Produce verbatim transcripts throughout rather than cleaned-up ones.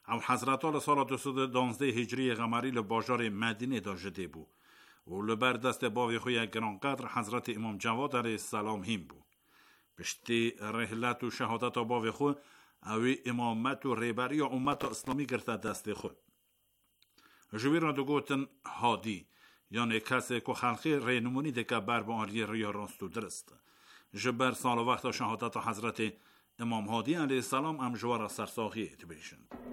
او حضرت ها لسال دویست و دوازده هجری قمری لباجار مدینه داشته بو و لبر دست باوی خوی گرانقدر حضرت امام جواد علیه السلام هم بو. پشتی رحلت و شهادت باوی خو اوی امامت و ریبری امت اسلامی گرفته دست خود. جوی را دو گوتن هادی یعنی کسی که خلقی رینمونی دکه بر با آریه ریا راست و درست. جبر سال وقت شهادت حضرت امام هادی علیه السلام ام جوار سرساخی اتبیشن.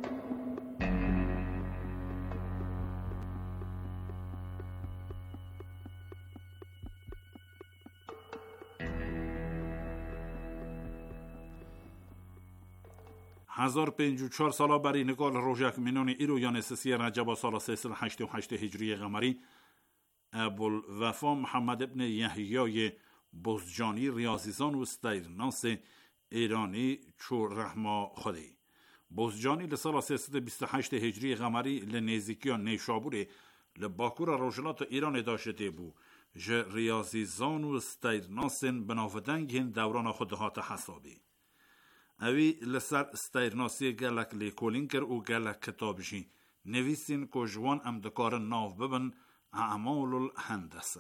هزار پنج و چهار سالا برای نگال روژک منون ایرو یا نسسی رجب سال سیصد هشت و هشت هجری قمری ابوالوفا محمد ابن یحیای بزجانی ریاضیزان و استیرناس ایرانی چو رحما خودی. بزجانی لسال سیصد و بیست و هشت هجری قمری لنزیکی نیشابوری لباکور روشلات ایران داشته بو. ج ریاضیزان و استیرناسن بناودنگ دوران خودهات حسابی. اوی لسر استیرناسی گلک لیکولین کر و گلک کتاب جی نویسین که جوان ام دکار ناو ببن اعمال الهندسه.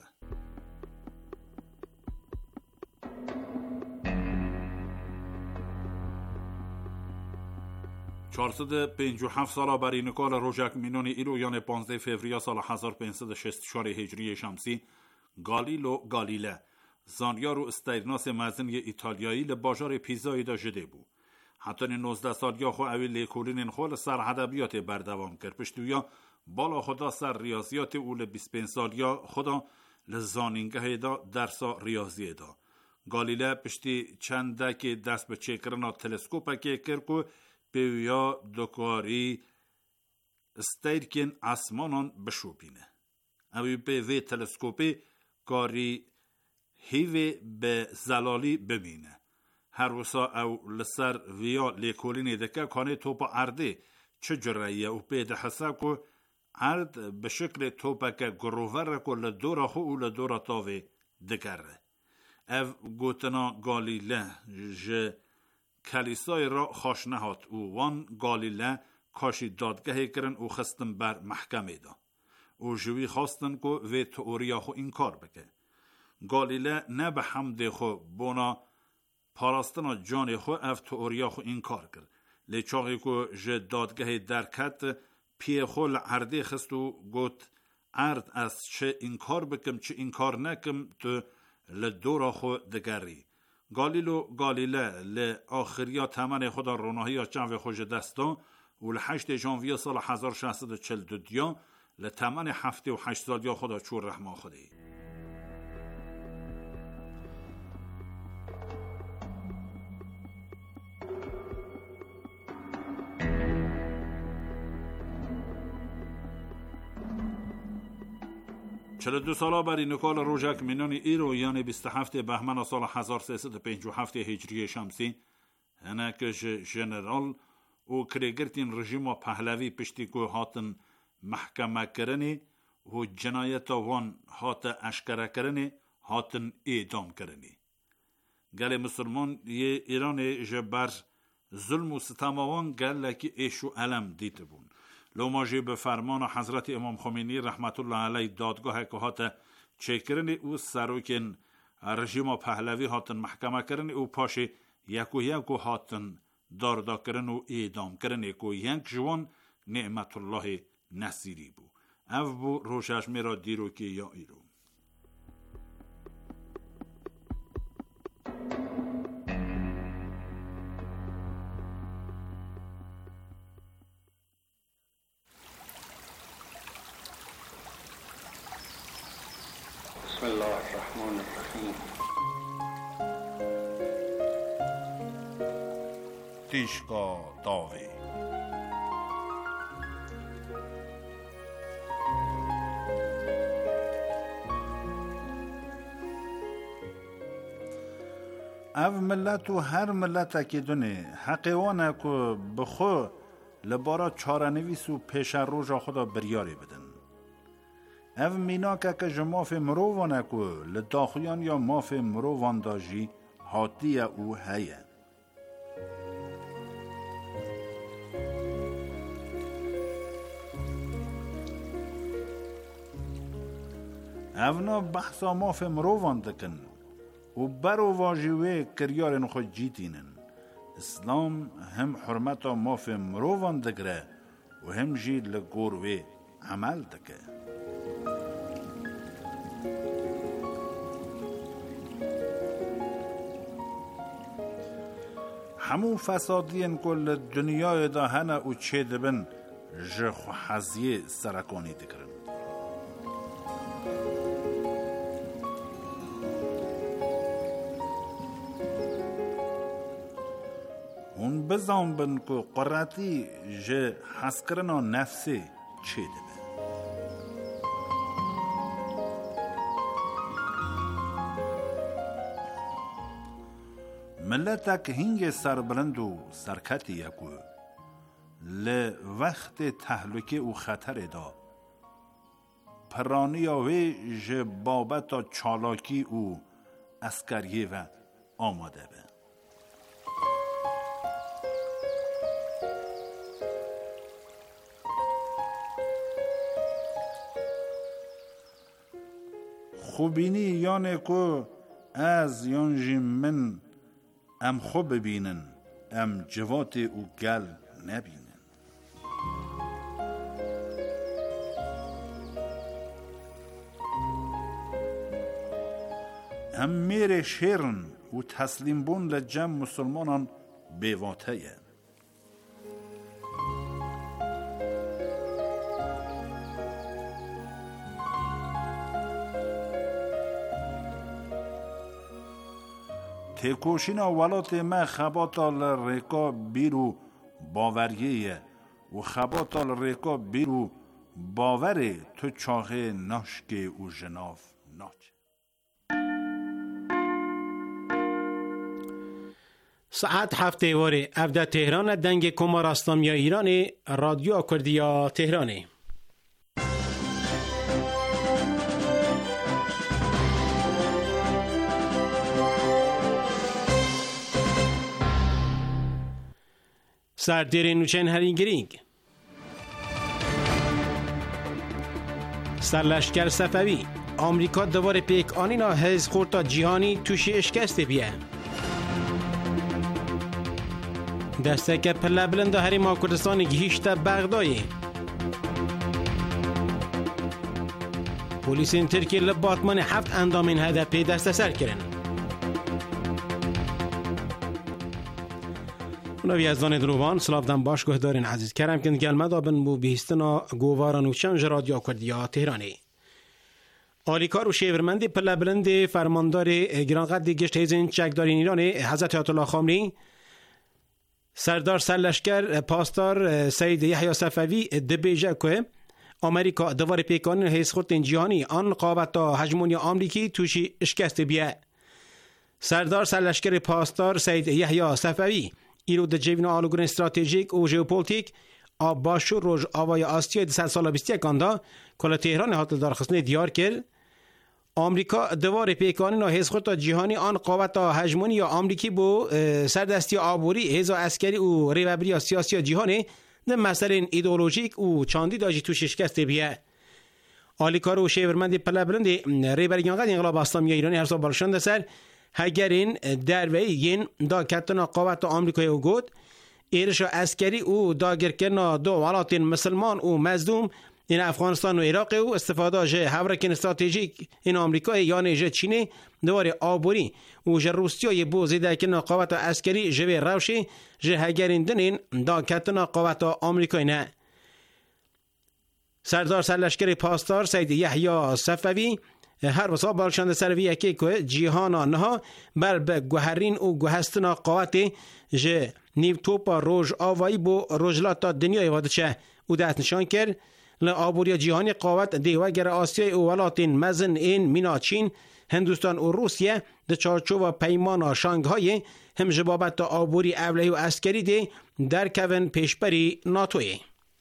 چهارصد و پنجاه و هفت سالا برای نکال روژک مینون ایرو یعنی پانزده فوریه سال هزار و پانصد و شصت و چهار هجری شمسی گالیلو گالیله زانیار و استیرناس مزن ایتالیایی لباجار پیزایی داشته بو. حتی نوزده سالیا خو اوی لیکولین خول سر ادبیات بردوام کرد. پشتویا بالا خدا سر ریاضیات او ل بیست و پنج سالیا خدا لزانینگه دا درسا ریاضی دا. گالیله پشتی چنده که دست به چکرنا تلسکوپا که کرکو پیویا دکاری استیرکن اسمانان بشوبینه. اوی به وی تلسکوپی کاری هیوی به زلالی ببینه. هر وسا او لسر ویا لیکولینی دکه کانه توپا عرده چه جرایه و پیده حساب که عرد به شکل توپا که گروور که لدورا خو و لدورا تاوی دکره. او گوتنا گالیله ج کلیسای را خوش نهات و وان گالیله کاشی دادگه کرن و خستن بر محکمه دا. و جوی خواستن که وی تئوریا خو این کار بکه. گالیله نه به حمد خو بونا پاراستنا جان خو اف تئوریا خو این کار کرد. لیچاقی که جه دادگه درکت پی خو لعرده خست و گوت عرد از چه این کار بکم چه این کار نکم تو لدورا خو دگری. گالیلو گالیله لآخریا تمن خدا روناهی جنو خوش دستا و لحشت ژانویه سال هزار و ششصد و چهل و دو دیا لتمن هفته و هشت سالیا خدا چور رحمان خودی. چهل و دو سالا برای نکال روژک منون ایرو یعنی بیست و هفت بهمن سال هزار و سیصد و پنجاه و هفت هجری شمسی هنکش جنرال و کرگرتین رژیم پهلوی پشتی که هاتن محکمه کرنی و جنایت وان هات اشکره کرنی هاتن اعدام کرنی. گل مسلمان یه ایران جبر ظلم و ستموان گل لکی ایش و علم دیت بون. لوماجی به فرمان حضرت امام خمینی رحمت الله علیه دادگاه که هات چکرنی او سروکن رژیم پهلوی هاتن محکمه کرنی او پاشی یکو یکو هاتن داردا کرن و اعدام کرنی که یک جوان نعمت الله نصیری بو. او بو روشش میرا دیرو که یا ایرو. بسم الله الرحمن الرحیم. تیشکا داوی او ملت و هر ملت اکی دونه حقیوانه که بخو لبارا چارنویس و پیش روژا خدا بریاری بدن. او مینا که که جماف مرووانه که لداخیان یا ماف مرووان داجی حاطی او هیه. اونا بحثا ماف مروان دکن و برو واجوه کریارن خود جیتینن. اسلام هم حرمتا ماف مروان دگره و هم جید لگوروه عمل دکه. همو فسادین کل دنیای دا هنه و چه دبن جخو حزیه سرکانی دکرن. اون بزن بن که قراتی جه حس کرنا نفسی چه دبن. ملتک هنگ سربلند و سرکتی یکو ل وقت تهلکه و خطر دا پرانی آوه جه بابتا چالاکی و اسکریه و آماده به. خوبینی یعنی که از یانجی من ام خوب ببینن ام جوات او گل نبینن. ام میر شیرن و تسلیم بون لجم مسلمانان بیواتهیه. تکوشینا ولات ما خباتال ریکا بیرو باوریه و خباتال ریکا بیرو باوره تو چاقه ناشک و جناف ناچ. ساعت هفته واره افده تهران دنگ کمارستان یا ایران رادیو کردیا تهرانه. سردیر نوچن هرینگرینگ سرلشکر صفوی آمریکا دوباره پیک آنینا هز خورتا جیهانی توشی اشکست بیه. دسته که پله بلنده هریما کردستان گهیشت بغدایه. پولیس ترکیه لباتمان هفت اندامین هدف دسته سر کرن. نوی از دان دروان سلافدن باش گه دارین عزیز کرم کند گلمه دابن بو بیستنا گواران و چنج رادیو کردیا تهرانی. آلیکار و شیورمندی پله بلند فرماندار گرانقدر گشت هیزین چکدارین ایران حضرت آیت الله خامنه‌ای سردار سرلشکر پاسدار سید یحیی صفوی دبیجه که آمریکا دوباره پیکان هیز خورد جهانی آن قابتا هژمونی آمریکی توشی اشکست بیه. سردار سرلشکر پاسدار سید یحیی صفوی ایرو د جیوین آلوگون استراتژیک و ژئوپلیتیک آب باشور روز آوای آسیا د سال بیست و یک آندا کل تهران هاتل دارخستنه دیار کرد. آمریکا دوار پیکانی نا هیز خورد جهانی آن قوت هژمونی یا آمریکی بو سردستی آبوری هیزا عسکری و ریوبری سیاسی جهانی ده مسئله ایدئولوژیک و چاندی داجی تو شکست بیه. آلیکار و شیورمندی پله بلندی ریبریان قد انقلاب اسلامی ایرانی هر سال بالشان سر هگرین درویین دا کتنا قوت آمریکای او گود ایرش عسکری او داگرکن دو ولایت مسلمان و مظلوم این افغانستان و عراق و استفاده جه هورکن استراتژیک این آمریکا یعنی جه چینی دواره آبوری و جه روسیای بو زیده کن قوت عسکری جه روشی جه هگرین دنین دا کتنا قوت آمریکای نه. سردار سرلشکر پاسدار سید یحیی صفوی هر وسا بالشند سروی یکی که جیهانا نها بر به گوهرین و گوهستنا قوت جه نیو توپا روژ آوایی بو روژلاتا دنیای واده چه او دست نشان کرد لآبوری جهانی قوت دیوگر آسیای و ولاتین مزن این مینا چین هندوستان و روسیه ده چارچوب و پیمان شانگهای هم جبابت آبوری اولی و عسکری ده در کون پیشبری ناتوی.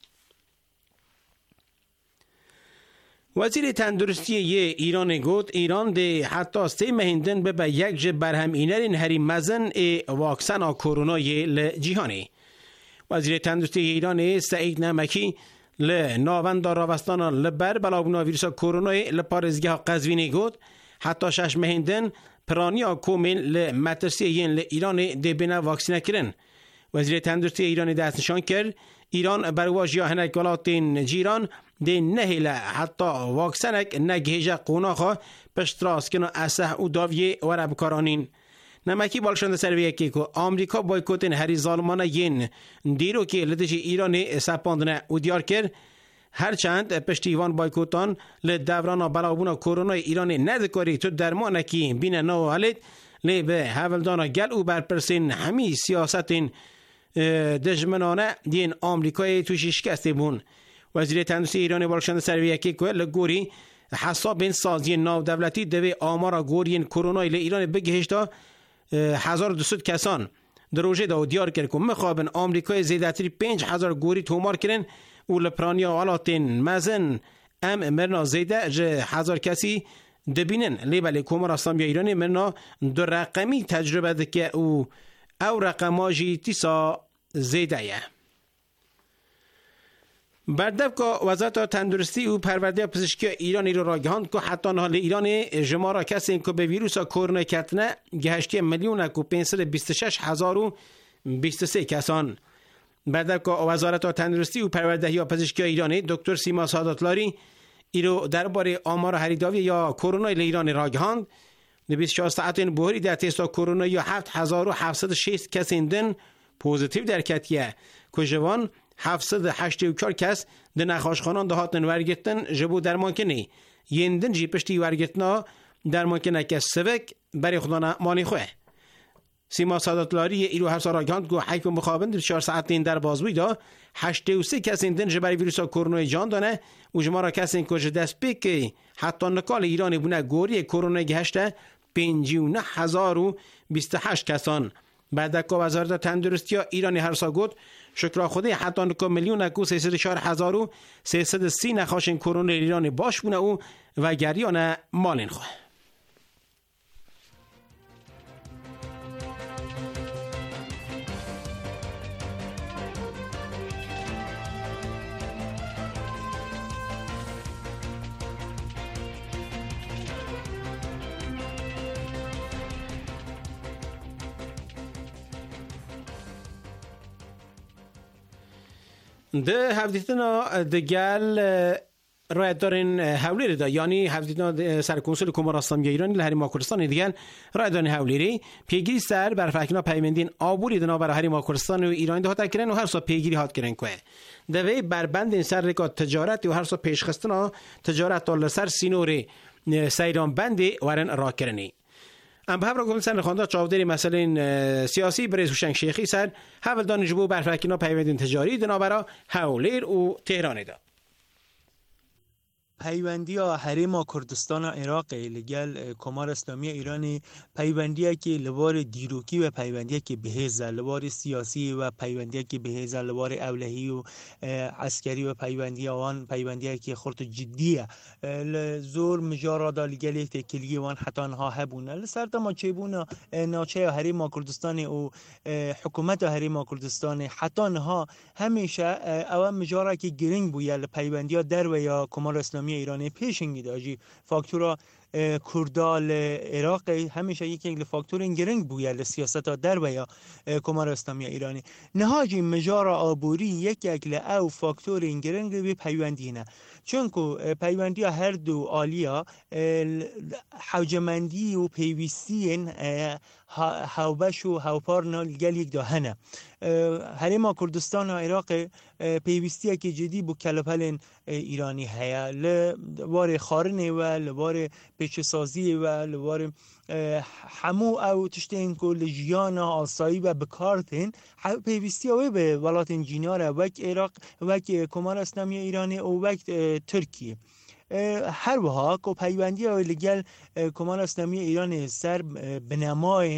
وزیر تندرستی ایران گفت ایران ده حتی سه مهندن به به یک جه برهم اینرین هری مزن ای واکسن کرونا ل جهانی. وزیر تندرستی ایران سعید نمکی ل ناوند راوستانا لبر بلابونا ویروس کرونا لپارزگاه قزوینی گود حتی شش مهندن پرانیا کومن ل مترسیین ل ایران دی بنا واکسینه کرن. وزیر تندرستی ایران دست نشان کرد ایران بر واژیا هنک ولاتین جیران دی نهیله حتی واکسنک نگهجه قوناخا پشتراس کنو اسه او داویه ورب کارانین. نمکی بالشند سرویه که که آمریکا بایکوتین هری ظالمانه ین دیرو که لدش ایران سپاندنه او دیار کرد هرچند پشتیوان بایکوتان لدوران بلاغبون کرونا ایران ندکاری تو درمانه که بین نو حالید لی به حولدانا گل او برپرسین همی سیاستین دجمنانه دین آمریکای توشی شکسته بون. وزیر تندرستی ایران بالشند سرویه که که لگوری حساب سازی ناو دولتی دوی آمارا گورین کرونا ایران بگهشتا هزار و دویست کسان در روژه دا دیار کرد که مخابن آمریکای زیدتری پنج هزار گوری تومار کرن و لپرانیا علاتین مزن ام مرنا زیده جه هزار کسی دبینن لیبالی کمار اسلامی ایرانی مرنا در رقمی تجربه دکه او او رقماجی تیسا زیده یه. بردف که وزارت تندرستی و پرورده پزشکی ایرانی رو را گهاند که حتی حال ایران جمارا کسی که به ویروس کرونا کتنه گهشتی میلیون و پانصد و بیست و شش هزار و بیست و سه کسان. بردف که وزارت تندرستی و پرورده پزشکی ایرانی دکتر سیما ساداتلاری ایرو درباره آمار هریداوی یا کرونا ایران را گهاند در بیست و چهار ساعت بوری در تست کرونا یا هفت هزار و هفتصد و شش کسی دن پوزیتیو در کتیه که جوان هفتصد و هشتاد و چهار کس در نخاشخانان دهاتن ورگتن جبو درمان کنی یندن جی پشتی ورگتنا درمان کنه که سوک برای خدانا مانی خواه. سیما ساداتلاری ایرو هر سال آگاند گو حیف مخابن در چهار ساعت این در بازبوی دا هشتاد و سه کس ایندن جبری ویروس کرونا جان دانه و جمارا کس این کش دست پیک حتی نکال ایرانی بونه گوری کرونا گهشته پنجی و نه هزار و بیست و هشت کسان. بعد که وزارت تندرستی ایرانی هر سال گفت شکر خدای حتی نکو میلیون اکو سیصد و چهار هزار و سیصد و سی نخاشن کرونا ایرانی باش بونه او و گریان مالین خواه. ده هفدیتنا دگل رایت دارن حولیری دا یعنی هفدیتنا سر کنسول کمار اسلامی ایرانی لحری ماکرستان دیگل رایت دارن حولیری پیگیری سر برفکنا پیمندین آبوری دنا برای هری ماکرستان و ایرانی ده هات کرن و هر سا پیگیری هات کرن که دوی بربند این سر رکات تجارت و هر سا پیشخستنا تجارت تال سر سینوری سیران بندی ورن را کرنی. ام به همراه سر خانده چاودری مسئله سیاسی بریز هوشنگ شیخی سر حول دانشجو برفکینا پیوندین تجاری دنابرا هولیر و تهران دا. پیوندی ها حریم کردستان عراق لگل کمار اسلامی ایرانی پیوندی که لوار دیروکی و پیوندی که بهز لوار سیاسی و پیوندی که بهز لوار اولهی و عسکری و پیوندی آن پیوندی که خورت جدیه زور مجارا دا لگل یک تکلیه وان حتی انها هبونه لسر ما چه بونه ناچه حریم کردستان و حکومت حریم کردستان حتی انها همیشه اول مجارا که گرینگ بویه پیوندی ها در و یا کمار اسلامی ایرانی پیشنگی داجی فاکتورا کردال عراق همیشه یکی فاکتور گرنگ بویه سیاست در و یا کمار اسلامی ایرانی نهاجی مجارا آبوری یک اکل او فاکتور گرنگ به پیوندینه چون که پیوندی هر دو آلیا حوجمندی و پیوستین هاوبش و هاوپارنا لگل یک داهنه حریم کردستان و عراق پیوستی که جدی بو کلپل ایرانی هیا لوار خارنه و لوار پیچسازی و لوار همو او تشتین که لجیان آسایی و بکارتین پیوستی اوی به ولاتین جیناره وک عراق وک کمار اسلامی ایرانی و وک ترکیه هر وها که پیوندی های لگل کمار اسلامی ایران سر بنماین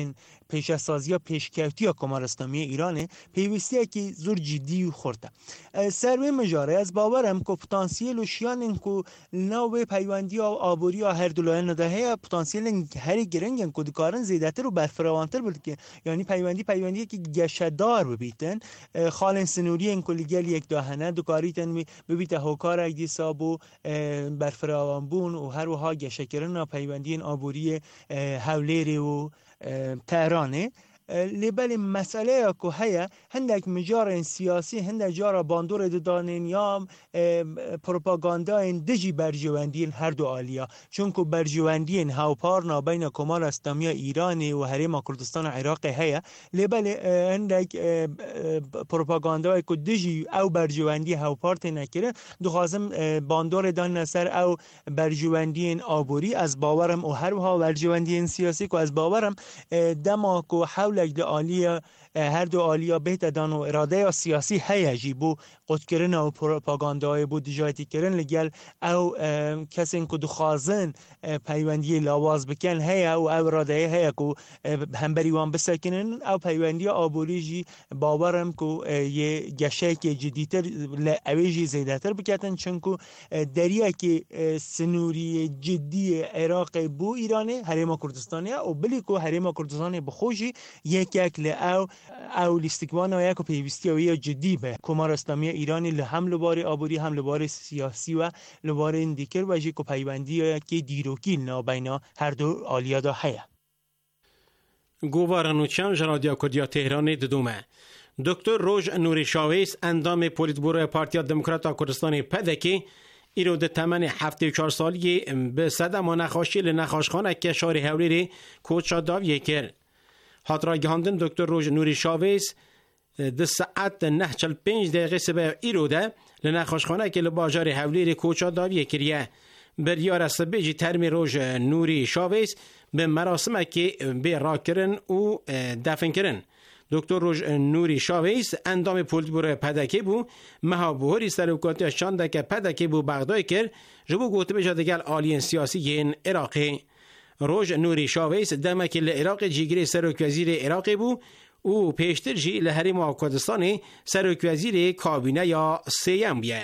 پیشسازی یا پیشکوتی یا کمار اسلامی ایرانه پیوستی که زور جدی و خورده سروی مجاره از باورم که پتانسیل و شیان انکو نوع پیوندی و آبوری و هر دولایان ندهه پتانسیل هر گرنگ انکو دکارن زیدتر و برفراوانتر بود که یعنی پیوندی پیوندی که گشدار ببیتن خالن سنوری انکو لگل یک داهنه دکاریتن ببیته هوکار اگدی سابو برفراوان بون و هر وها گشکرن و پیوندی آبوری هولیر و تهرانه لبل مسئله که هیا هندک مجار سیاسی هندک جارا باندور دادن یا پروپاگاندا دجی برجواندین هر دو عالیا چون که برجواندین هاوپارنا بین کمال اسلامی ایران و حریم کردستان عراق هیا لبل هندک پروپاگاندا که دجی او برجواندی هاوپارت نکره دخوازم باندور دان نصر او برجواندین آبوری از باورم و هر ها برجواندین سیاسی که از باورم دما که حول لگ عالیه هر دو عالیا بهت دان و اراده سیاسی هیجی بو قد کردن و پروپاگاندای بو دیجایتی کردن لگل او کسی که دخوازن پیوندی لاواز بکن هیا و او اراده هیا که همبریوان بسکنن او پیوندی آبوری جی باورم که یه گشه که جدیتر اویجی زیدتر بکتن چون که دریا که سنوری جدی عراق بو ایرانه حریم کردستانی و بلی که حریم کردستانی بخوشی یک یک ل او لیستگوان و یک پیوستی و یک جدی به کمار اسلامی ایرانی لهم لبار آبوری هم لبار سیاسی و لبار اندیکر و جی که پیوندی که دیروکی نابینا هر دو آلیا دا حیه گوارنوچان جرادیا کردیا تهران ددومه دکتر روژ نوری شاویس اندام پولیت بورو پارتیا دموکراتا کردستان پدکی ایرو ده تمن هفته و چهار سالی به صدم و نخاشی لنخاشخانه که شاری هولیری کوچا داویه کرد. حاضر گهاندن دکتر روژ نوری شاویس ده ساعت نه چل پنج دقیقه سبه ایرو ده لنخاشخانه که لباجار هولیری کوچا داویه کریه. بریار سبیجی ترمی روژ نوری شاویس به مراسمه که به را کرن و دفن کرن. دکتر روژ نوری شاویس اندام پولیت بورو پدکی بو مها بوهری سروکاتی شانده که پدکی بو بغدای کرد جبو گوته بجا دگل آلین سیاسی ین عراقی. روژ نوری شاویس دمکی لعراق جیگری سروک وزیر عراقی بو و پیشتر جی لحریم کردستان سروک وزیر کابینه یا سیم بیه.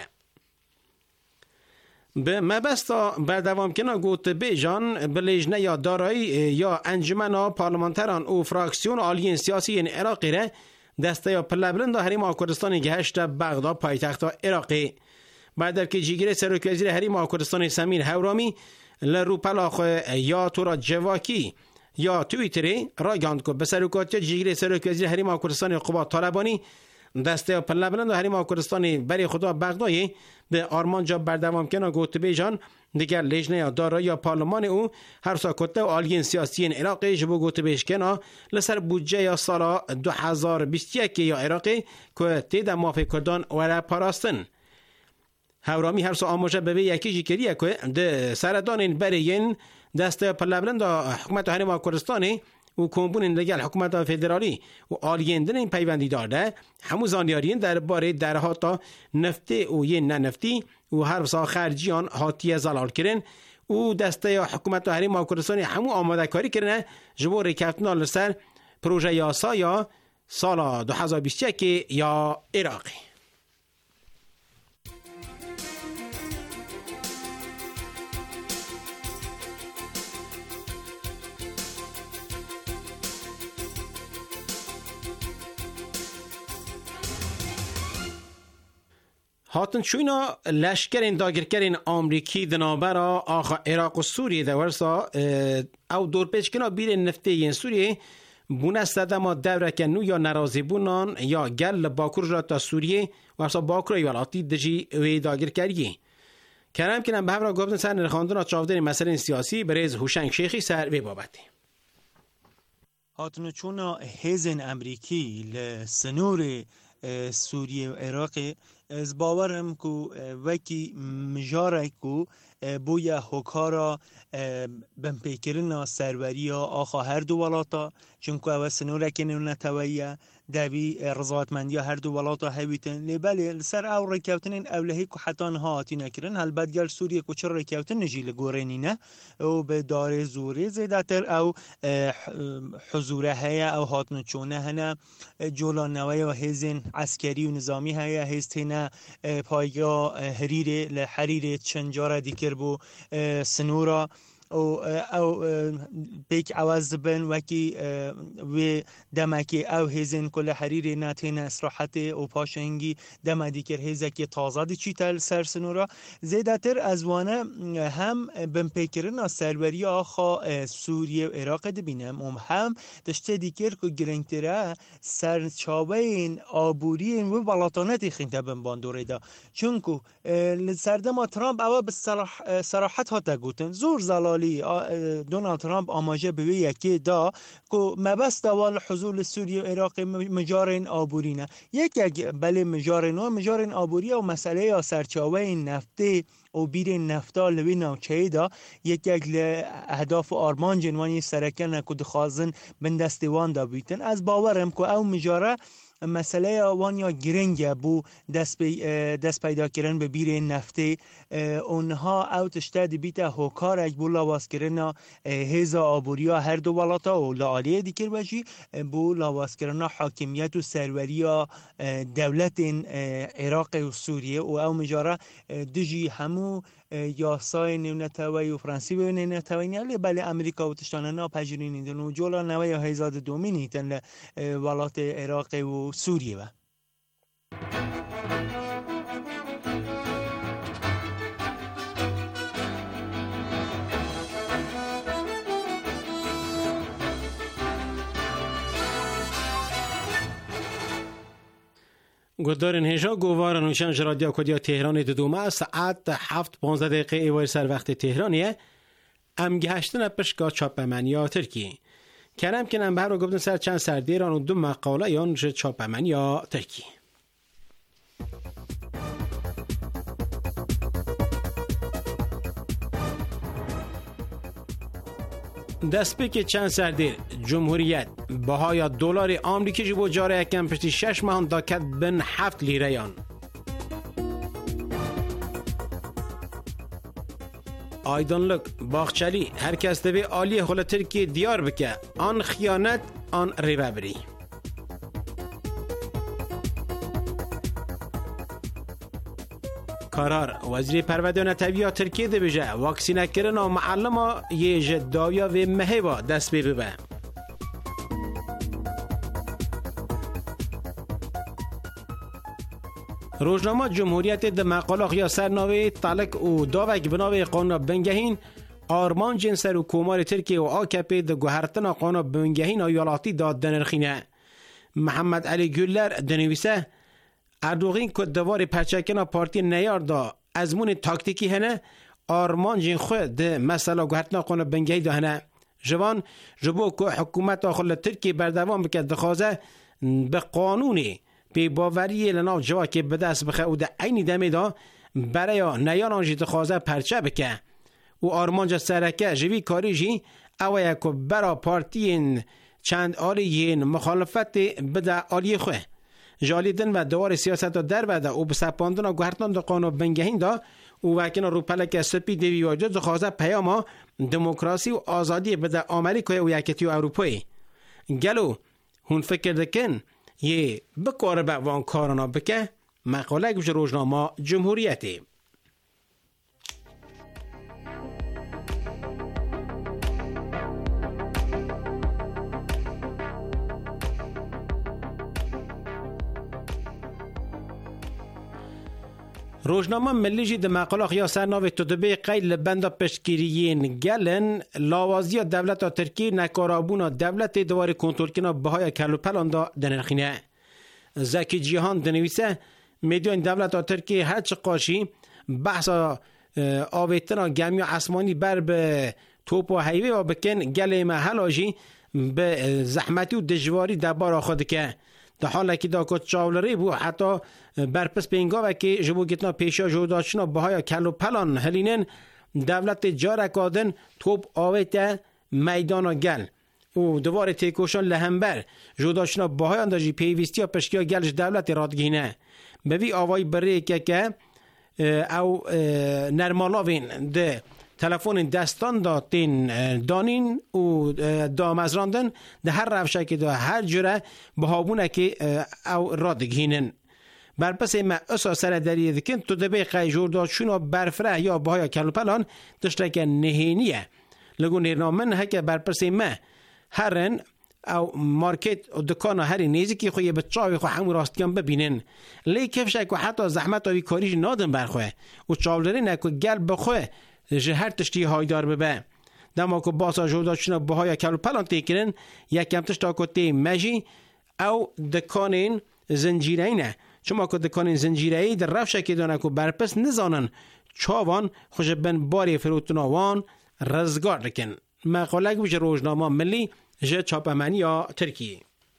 به مبستا بردوام کنا گوت بیجان بلیجنه یا دارایی یا انجمن پارلمانتران و فراکسیون آلیین سیاسی این عراقی ره دسته یا پلبرند حریم کردستان گهشت بغداد پایتخت عراقی. بعد که جیگیر سروک وزیر حریم کردستان سمیر هورامی لرو پلاخ یا تورا جواکی یا تویتری را گاند که به سروکات جیگیر سروک وزیر حریم کردستان قبا طالبانی دسته پلبرند حریم کردستان بری خدا بغدادی به آرمان جا بردوام کنا گوت بیجان دیگر لجنه یا دارایی یا پارلمان او هر سا کته و آلین سیاسی عراقی جبو گوت بیش کنا لسر بودجه یا سالا دو هزار و بیست و یک یا عراقی که تید مافی کردان وره پاراستن. هورامی هر سا آموزه به یکی جی کریه که ده سردان برین دسته پلبرند حکومت حریم کردستانی و کمبون لگل حکومت فدرالی و آلیندن این پیوندی دارده همو زانیارین در باره درهاتا نفتی و یه ننفتی و هر سا خرجیان حاتی زلال کرن و دسته حکومت حریم کردستانی همو آماده کاری کرنه جبور کفتنا لسر پروژه یاسا یا سال دو هزار و بیست و یک یا عراقی. هاتن چوینا لشکرین داگرکرین آمریکی دنابرا آخا عراق و سوریه دورسا او دور پیچکنا بیر نفته این سوریه بونه سدما دوره که نو یا نرازی بونان یا گل باکور را تا سوریه ورسا باکور ایوالاتی دجی وی داگرکریه. کرم کنم به همراه گفتن سر نرخاندن چاودن مسئله سیاسی بریز هوشنگ شیخی سر وی بابتی. هاتن چونا هزن امریکی لسنور سوریه و عراق از باورم که وکی مجاره که بویا حکارا بمپیکرنا سروری آخا هر دو ولاتا چون که او سنوره که نتویه دبی رضایتمندی هر دو ولات هویتن بله سر او رکوتن اولهی که حتی هاتی نکردن البته گل سوریه که چرا رکوتن نجیل گورینینه او به دار زوری زیادتر او حضوره هیا او هاتن چونه هنه جولان نوی و هزین عسکری و نظامی هیا هستینه پایگاه هریره لحریره چنجاره دیگر بو سنورا او او بیک عوض بن وکی و دمکی او هزین کل حریر ناتین استراحت او پاشنگی دم دیگر هزه که تازه دی چیتل سرسنورا زیادتر از وانه هم بن پیکرن از سربری آخا سوریه و عراق دبینم ام هم دشته دیگر که گرنگتره سرچاوین آبورین و بلاطانتی خینده بن باندوره دا چونکو سردما ترامپ او به صراحت ها تگوتن زور زلالی دونالد ترامپ آماجه به یکی دا که مبست دوال حضور سوریه و عراق مجارین آبورینه یک یک بله مجارین و مجارین آبوری و مسئله یا سرچاوه نفتی و بیر نفتا لوی نوچه دا یک یک اهداف آرمان جنوانی سرکن که دخوازن بندستوان دا بیتن از باورم که او مجاره مسئله وانیا گرنگه بو دست, پی دست پیدا کردن به بیر نفتی اونها او تشتد بیتا هوکارک بو لاواز کردن هزا آبوریا هر دو ولاتا و لعالیه دیگر باشی بو لاواز کردن حاکمیت و سروریا دولت عراق و سوریه و او مجاره دجی همو یاسای نیونتوی و فرانسی به نیونتوی نیالی بله امریکا و تشتانه نا پجرینی دن و جولا نوی هیزاد دومینی تن ولات عراق و سوریه با گردارن هجا گوارن و شنج رادیو کدیا تهران دومه ساعت هفت پانزده دقیقه ایوار سر وقت تهرانیه ام گهشتن پشکا چاپمنیا ترکی کرم کنم بر رو گفتن سر چند سردیران و دو مقاله یان چاپمنیا ترکی دست به که چند سردیر جمهوریت بهای دلار آمریکی جبو جاره یکم پشتی شش ماه داکت بن هفت لیره یان آیدانلک باخچلی هر کس دوی آلی خل ترکی دیار بکه آن خیانت آن ریببری کارار وزیر پروردگار طبیعی ترکیه ده بجه واکسینه کردن و معلم یه جداویا و مهیبا دست بی ببه روزنامه جمهوریت ده مقاله خیا سرناوی تلک و داوک بناوی قانون بنگهین آرمان جنسر و کومار ترکیه و آکپی ده گوهرتن قانون بنگهین آیالاتی داد دنرخینه محمد علی گلر دنویسه اردوغین که دوار پرچکنا پارتی نیار دا ازمون تاکتیکی هنه آرمان جین خود ده مسئله گوهرتنا قانون بنگهی ده هنه جوان جبو که حکومت آخر ترکیه بردوام بکد دخوازه به قانونی به باوری لناو جوا که به دست بخه و ده عینی دمی دا برای نیان آنجی دخوازه پرچه بکه و آرمان جا سرکه جوی کاری جی اوه که برا پارتین چند آلیین مخالفت بده آلی خواه جالیدن و دوار سیاست در بده و بسپاندن و گوهرتان دا قانون بنگهین دا و وکینا رو پلک سپی دیوی واجد دخوازه پیاما دموکراسی و آزادی بده آمریکای و یکتی و اروپایی گلو هون فکر دکن یه بکار با وان کارنا بکه مقاله گوش روزنامه جمهوریتی روزنامه ملی جی ده مقاله خیا سرناوی تدبی قیل بنده پشتگیریین گلن لاوازی دولت ترکی نکارابون دولت دوار کنترل کنا بهای کلو پلان دا دنرخینه زکی جیهان دنویسه میدیان دولت ترکی هر چه قاشی بحث آویتنا گمی اسمانی بر به توپ و حیوه و بکن گل محل آجی به زحمتی و دجواری دبار خود که در حالا که دا کت چاولری بو حتی برپس پینگا و که جبو گتنا پیشا جوداشنا بهای کلو پلان هلینن دولت جارک آدن توپ آویت میدان گل و دوباره تیکوشان لهمبر جوداشنا باهایان داجی پیویستی ها پشکیا گلش دولت رادگینه بوی آوای بره که که او نرمالاوین ده تلفن دستان داتین دانین و دامزراندن ده هر روشه که ده هر جوره بهابونه که او رادگینن بر پس ما اساس سر دری دکن تو دبی قیجور داد شونا برفره یا بایا کلوپلان دشته که نهینیه لگو نیرنامن هکه بر پس ما هرن او مارکت و دکان هری نیزی که خوی بچاوی خو همون راست کم ببینن لی کفشه که حتی زحمت آوی کاریش نادن برخواه و چاولری نکو گل بخواه جهر تشتی هایدار ببه دما که باسا جودا شونا بایا کلوپلان تیکرن یکم تشتا که تی مجی او دکانین زنجیرینه چما که دکان زنجیره‌ای در رفشه که دانه که برپس نزانن چاوان خوش بن باری فروتناوان رزگار لکن مقاله گوش روزنامه ملی جه چاپمنی یا ترکیه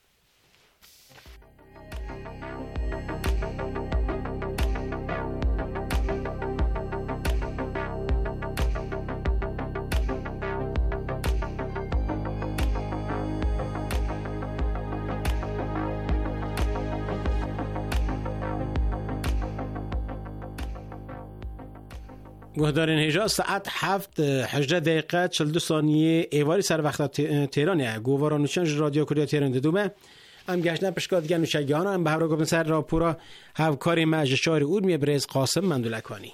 گهدارین هجا ساعت هفت هجده دقیقه چل دو ثانیه ایواری سر وقت تهرانه گوارانوشنج رادیو کردیا تهران ددومه ام گشنه پشکات گنو شگیانه ام به هر گفتن سر راپورا هفکاری مجشار اود می برز قاسم مندولکانی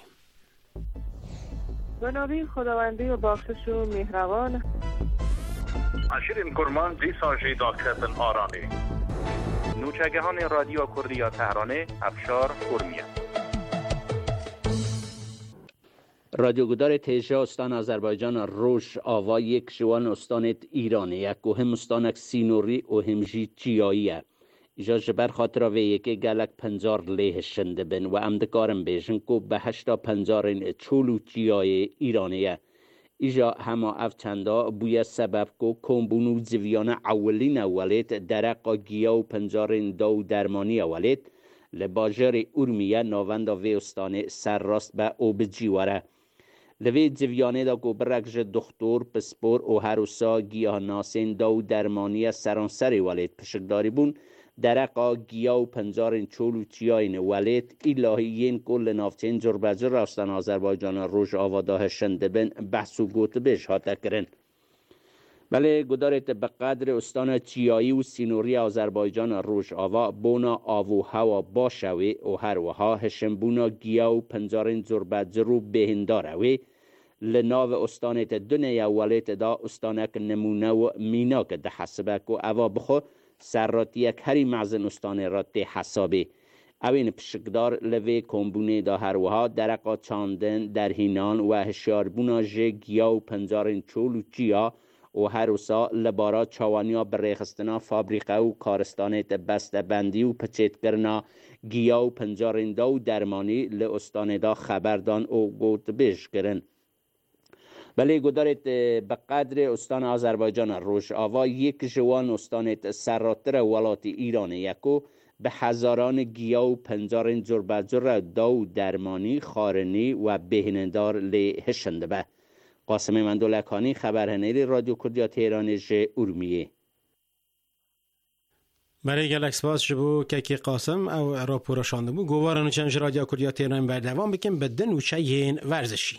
به نام خداوندی و بخشش و مهربان عشرین کرمان دیسا جیدا کردن آرانی نوچگهان رادیو کردیا تهرانه افشار کرمیه رادیوگدار تیجا استان آذربایجان روش آوا یک جوان استان ایرانه یک هم استانک سینوری و همجی چیاییه ایجا جبر خاطر و یکی گلک پنزار لیه شنده بن و امدکارم بیشن که به هشتا پنزارین چولو چیای ایرانه ایجا همه اف چندا بوی سبب که کمبونو زویان اولین اولیت درقا گیا و پنزارین دو درمانی اولیت لباجر ارمیه ناوند و استان سر راست به او بجیواره لوی زویانه دا گو برکج دکتر پسپور و هروسا گیاه ناسین دو درمانی سرانسری ولید پشکداری بون درقا گیا و پنزارین چولو چیاین ولید الهیین کل نافتین جربزر استان آذربایجان روش آواده شنده بن بحث و گوت بش هاته کرن ولی گدارت به قدر استان چیایی و سینوری آذربایجان روش آوا بونا آوو هوا باشوی و هر وها هشم بونا گیا و پنزارین زربزر رو بهنداروی لناو استانت دنیا ولیت دا استانک نمونه و میناک ده حسبک و اوا بخو سراتیک هری معزن استان را ده حسابی اوین پشکدار لوی کمبونه دا هر وها درقا چاندن در هینان و هشیاربونا جه گیا و پنزارین چولو چیا و هروسا لبارا چوانیا برخستنا فابریقه و کارستانت بسته بندی و پچیت کرنا گیا و پنجارین دو درمانی لستان دا خبردان و گوت بیش کرن ولی گدارت به قدر استان آذربایجان روش آوا یک جوان استانت سراتر ولات ایران یکو به هزاران گیا و پنجارین زربزر دو درمانی خارنی و بهنندار لی هشنده به قاسم مندولکانی خبرهنری رادیو کردیا تهران ژ ارمیه برای گلکس باز شبو که قاسم او راپورا شانده بو گوارانو چنج رادیو کردیا تهران بر دوام بکن بدن و چین ورزشی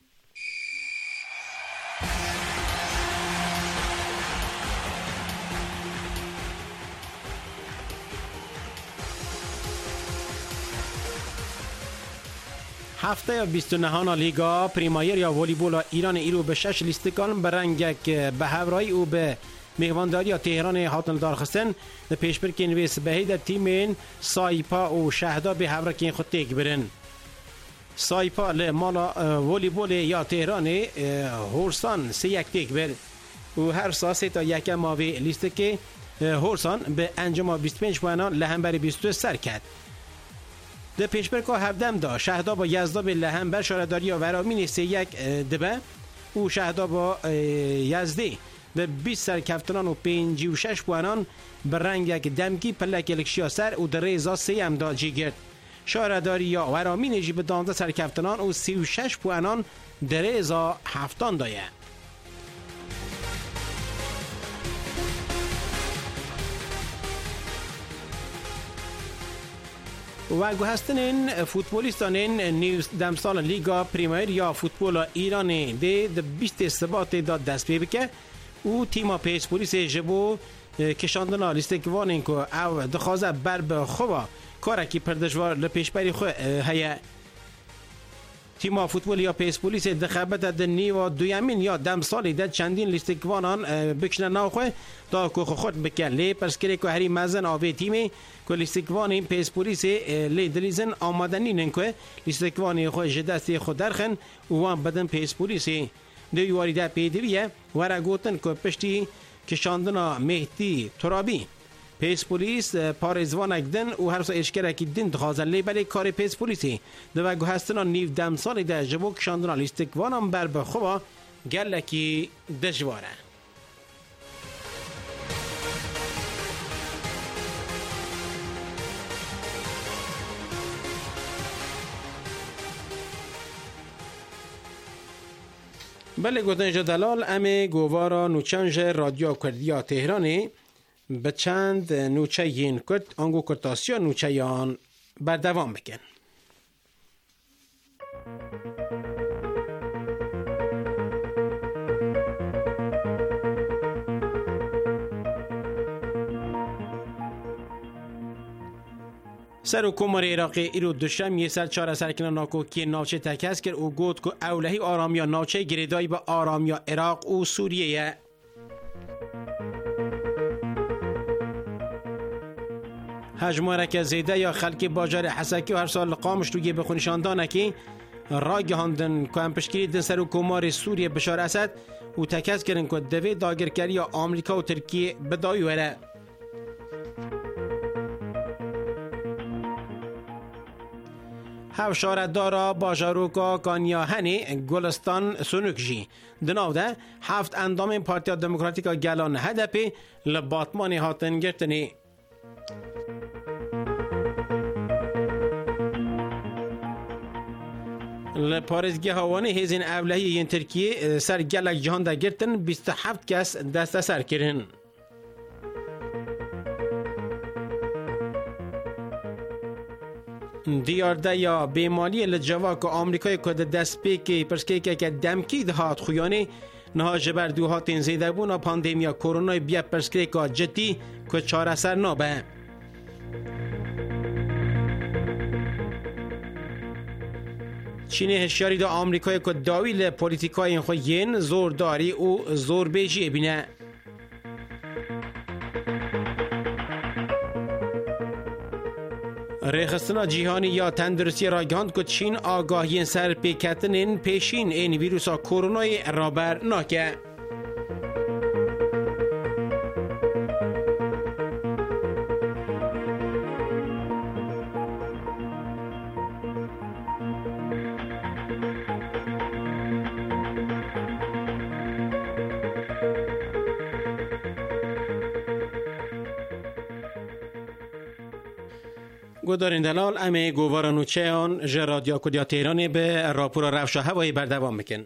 هفته یا بیست و نهان لیگا پریمایر یا والیبول ایران ایرو به شش لیستکان برنگک به هورایی او به میهمانداری تهران هاتن دارخستن به پیشبرکین ویس بهید تیمین سایپا و شهدا به هورکین خود تیک برن سایپا لمالا والیبول یا تهران هورسان سی یک تیک بر و هر ساسه تا یکم ماوی لیستک هورسان به انجام بیست و پنج پوانان لهمبر بیست و دو سر کرد ده پیشبرکا هفدم دا شهدا با یزدا به لهمبر شارداری و ورامین سی یک دبه و شهدا با یزدی و بیست سر کفتنان و پنجی و شش پوانان به رنگ یک دمکی پلک الکشیا سر و در ریزا سی امداد جی گرد شارداری یا ورامین جی به دانده سر کفتنان و سی و شش پوانان در ریزا هفتان دایه و گوهستن فوتبولیستان نیو دمسال لیگا پریمیر یا فوتبول ایران ده ده بیست ثبات داد دست پی بکه و تیما پرسپولیس جبو کشاندنا لیستگوانین که او دخوازه بر به خوبا کارکی پردشوار لپیشبری خو هیا تیما فوتبول یا پرسپولیس دخبت د نیو دویمین یا دم سالی د چندین لیستگوانان بکشنه ناخو تا کو خود بکله پرسکری که هری مزن آوی تیمی که لیستگوان پرسپولیس لی دلیزن آمدنین که لیستگوان خو جدست خود درخن و بدن پرسپولیس دوی واریده پیدویه ورا گوتن که پشتی کشاندنا مهدی ترابی پرسپولیس پارزوان اگدن و هر سا اشکره که دین دخوازن لی بلی کار پرسپولیسی دو گوهستنا نیو دم سالی ده جبو کشاندنا لیستگوانم بر به خوبا گلکی دجواره. بله گوتن جدلال امی گوارا نوچنج رادیو کردیا تهرانی به چند نوچه ین کرد آنگو کرتاسیا نوچه یان بردوام بکن. سر حکومت عراقی ایرو دوشم یه سر چهار سرکن ناکو که ناوچه تکس کرد او گفت که اولهی آرامیا ناوچه گریدایی به آرامیا عراق و سوریه. هجماره که زیده یا خلک باجار حسکی و هر سال قامش روی بخونشاندانه که را گهاندن که هم پشکری دن سر حکومت سوریه بشار اسد و تکس کردن که دوی داگرکری یا آمریکا و ترکیه بدایی وره. هفشارت دارا باجاروکا کانیاهنی گلستان سونوکجی دناو ده هفت اندام پارتیا دموکراتیکا گلان هدپی لباتمانی هاتن گرتنی. لپارزگی هوانی هیزین اولهی این ترکیه سر گلک جهان ده گرتن بیست و هفت کس دست سر کرن. دیارده یا بیمالی لجوا که آمریکای که دست پیکی پرسکی که دمکی دهات خویانی نها جبر دوهات این زیده بونا پاندیمیا کورونای بیا پرسکی که جدی که چاره سر نابه. چین هشیاری دا آمریکای که داویل پولیتیکای این خوین زورداری و زور بیجی بینه. ریخستنا جیهانی یا تندرستی را گهاند که چین آگاهی سر پیکتن این پیشین این ویروسا کورونای رابر ناکه. گودارین دلال امی گوارانو چه آن جرادیا کدیا تهرانی به راپورا رفشا هوایی بردوام میکن.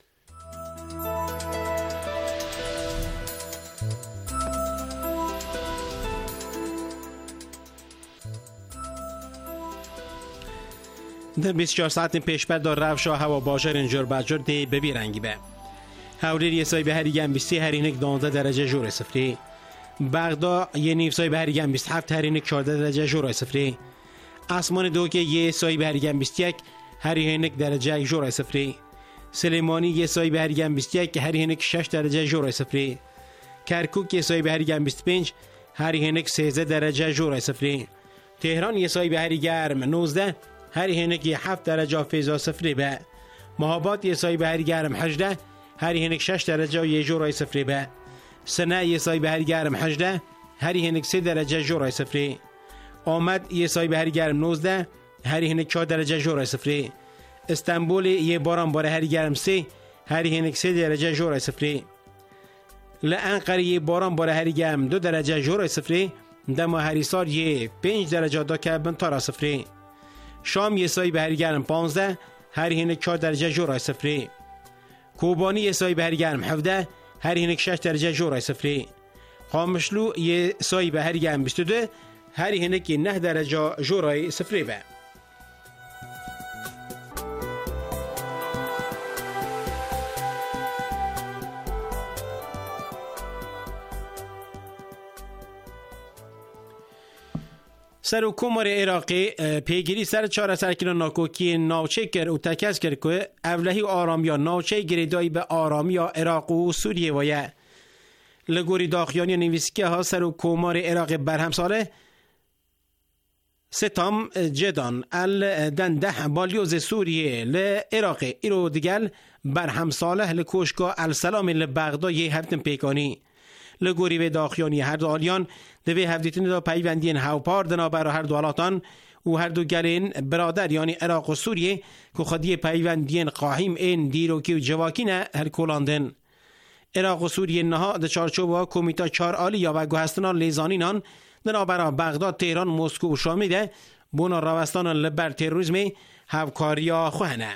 در بیست و چهار ساعت پیش بعد در رفشا هوا باجر انجور باجر دی ببی رنگی به. هوری یسای به هری گم بیستی هرینک دانزده درجه جور صفری. بغدا یه نیف سای به هری گم بیست هفت هرینک چهارده درجه جور صفری. آسمان دو که یه سای به هری گم بیست یک هرینک درجه جور صفری. سلیمانی یه سای به هری گم بیست یک هرینک شش درجه جور صفری. کرکوک یه سای به هری گم بیست و پنج هرینک سیزده درجه جور صفری. تهران یه سای به هری گرم نوزده هرینک هفت درجه فیضا صفری به. مهابات یه سای به هری گرم هجده هرینک شش درجه یه جور صفری به. سنه یه سای به هری گرم هجده هرینک سه درجه جور صفری. آمد یه سای به هری گرم نوزده هرینک چهار درجه جور صفری. استانبول یه باران باره هری گرم سه هرینک سه درجه جور صفری. لانقره یه باران باره هری گرم دو درجه جور صفری. دما هریسار یه پنج درجه دا که بنتارا صفری. شام یه سای به هری گرم پانزده هرینک چهار درجه جور صفری. کوبانی یه سای به هری گرم هفده هرینک شش درجه جور صفری. قامشلو یه سای به هری گرم بیست و دو هری هنکی نه درجه جورای سفری به. سر حکومت عراقی پیگیری سر چهار سرکیلان ناکوکی ناوچه کرد و تکس کرد که اولهی و آرامیا ناوچه گریدایی به آرامیا عراق و سوریه ویه. لگوری داخیانی نویسکه ها سر حکومت عراقی برهم ساله ستام جدان ال دن ده بالیوز سوریه لعراقی ایرو دیگل برهم ساله لکوشکا السلام لبغدای هفتن پیکانی. لگوری و داخیانی هر دو آلیان دوی هفدیتین دا پیوندین هاوپار دنا برا هر دو آلاتان و هر دو گلین برادر یعنی عراق و سوریه که خودی پیوندین قاهیم این دیروکی و جواکین هر کولاندن. عراق و سوریه نها ده چارچوبا کمیتا چار آلیا و گوهستنان لیزانینان دنا برا بغداد، تهران، مسکو و شامیده بونا راوستان لبر تروریزمی هفکاریا خوهنه.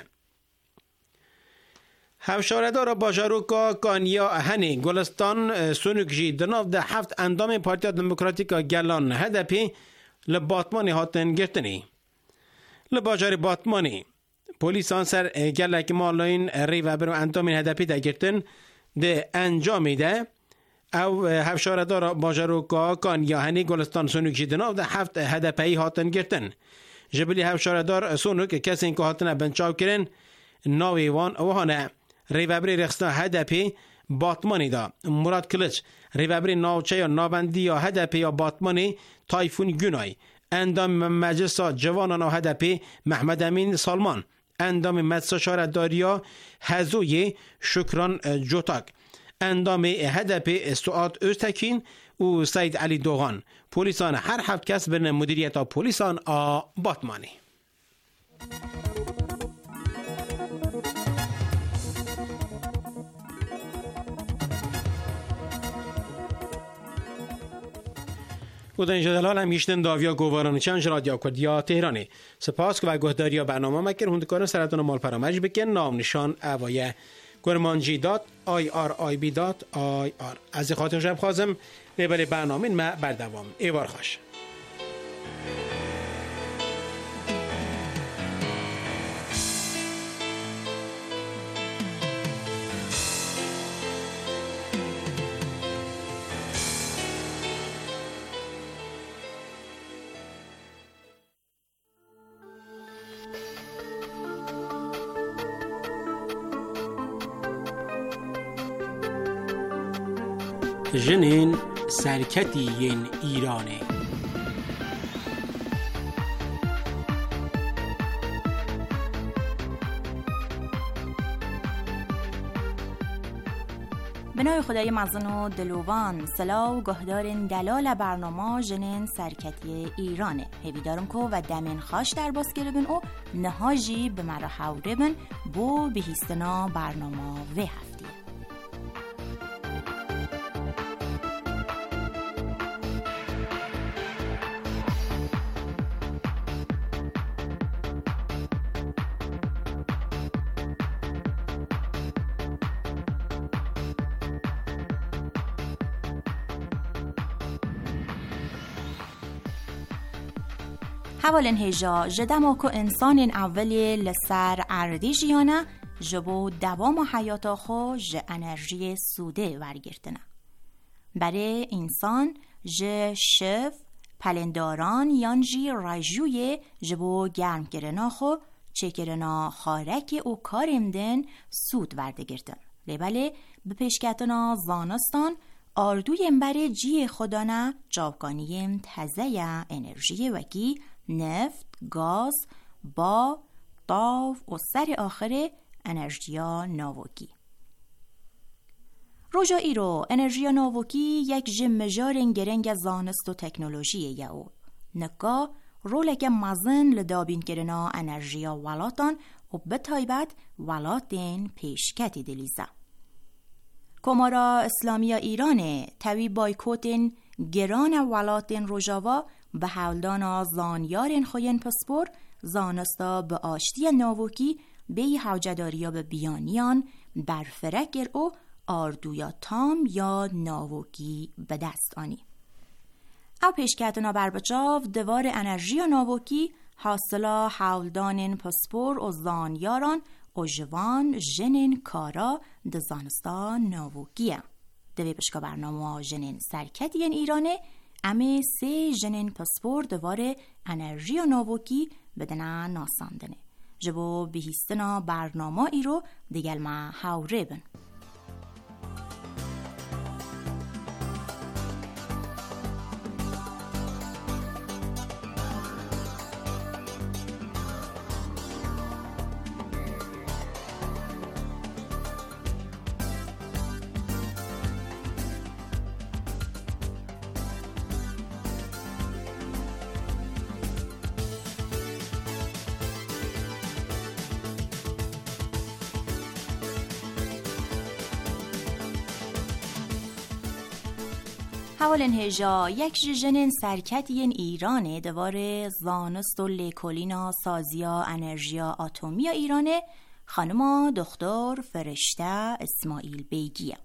هفشاردار باجاروکا کانیا هنی گلستان سونوکجی دناف ده هفت اندام پارتیا دموکراتیکا گلان هدپی لباتمانی هاتن گرتنی. لباجار باتمانی پولیسان سر گلک مالاین ریوبر و اندام هدپی ده گرتن ده انجامی ده او هفشاردار باجاروکا کانیا هنی گلستان سونوکجی دناف ده هفت هدپی هاتن گرتن. جبلی هفشاردار سونوک کسی که هاتن بنچاو کرن ناوی وان اوهانه ریوبری رخصنا هدپی باتمانی دا. مراد کلچ ریوبری ناوچه یا نابندی یا هدپی یا باتمانی تایفون گونای. اندام مجلس جوانان و هدپی محمد امین سالمان. اندام مستشار داریا هزوی شکران جوتاک. اندام هدپی سعاد اوستکین و سید علی دوغان. پولیسان هر هفت کس برن مدیریت پولیسان آ باتمانی. و در اینجا دلال هم گیشتن داویا گواران چنج رادیو کردیا تهرانی. سپاس که و گهداریا برنامه مکر هندکارن سرطان مال پرامج بکن نام نشان اوایه گرمانجی دات آی آر آی بی دات آی آر. از خاطر شب خوازم لیبل برنامه ما بردوام ایوار خوش. جنین سرکتین ایرانه. بنای خدای مزن و دلوان سلا و گهدارین دلال برنامه جنین سرکتی ایرانه. هیویدارم که و دمین خاش در باس گربن و نهاجی به مرا حوره بن بو بهیستنا برنامه و هفتی. حوالن هجا جدما که انسان اولی لسر عردی جیانه جبو دوام حیات خو ج انرژی سوده ورگرتنه. برای انسان ج شف پلنداران یان جی رجوی جبو گرم کرنا خو چه کرنا خارک او کارمدن سود ورده گرتن. لیبله به پیشکتنا زانستان آردویم بر جی خدانه جاوکانیم تزه انرژی وکی نفت، گاز، با، طاف و سر آخر انرژیا ناوکی. روژا ایرو انرژیا ناوکی یک جمجار گرنگ زانست و تکنولوژی یاو. نکا رولک مزن لدابین کرنا انرژیا ولاتان و بتایبت ولاتین پیشکتی دلیزه. کمارا اسلامی ایرانه توی بایکوتین گران ولاتین روژاوا به حولدان زانیارن خوین پسپور زانستا به آشتی ناوکی به حوجداریا به بیانیان برفرگر و آردویا تام یا ناوکی به دست آنی. او پیشکتنا بر بچاو دوار انرژی و ناوکی حاصلا حولدانین پسپور و زانیاران و جوان جنین کارا دزانستا ناوکیه. دوی بشکا برنامه جنین سرکتین ایرانه امی سه جنین پسپور دوار انرژی و ناوکی بدنا ناساندنه. جبو بهیستنا برنامه ای رو دیگل ما حوره بن. حوالن هجا یک جنین سرکتین ایرانه دواره زانست و لیکولینا سازیا انرژیا آتومیا ایرانه خانما دکتر فرشته اسماعیل بیگیه.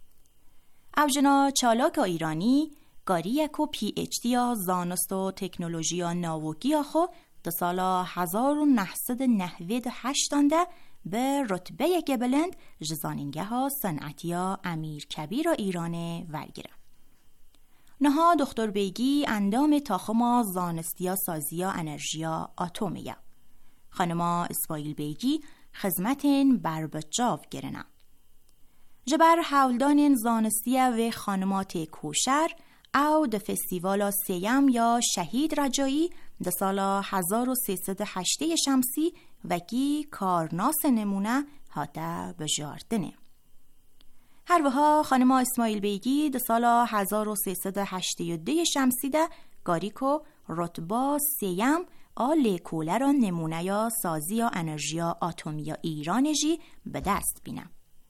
او جنا چالاک ایرانی گاری یکو پی اچ دی زانست و تکنولوژیا ناوکی خو ده سالا هزار و نهصد و نود و هشتانده به رتبه یک بلند جزانینگه ها صنعتیا امیر کبیر ایرانه ورگیره. نها دکتر بیگی اندام تاخما زانستیا سازیا انرژیا آتومیا. خانما اسماعیل بیگی خدمتین بر بچاو گرنه. جبر حولدان زانستیا و خانمات کوشر او ده فستیوالا سیم یا شهید رجایی ده سالا هزار و سیصد و هشت شمسی وکی کارناس نمونه هاته بجاردنه. هر وها خانم اسماعیل بیگی ده سالا هزار و سیصد و هشتاد و دو شمسی ده گاریکو رتبا سیم آل کوله را نمونه یا سازی یا انرژیا آتومیا ایرانجی به دست بینم.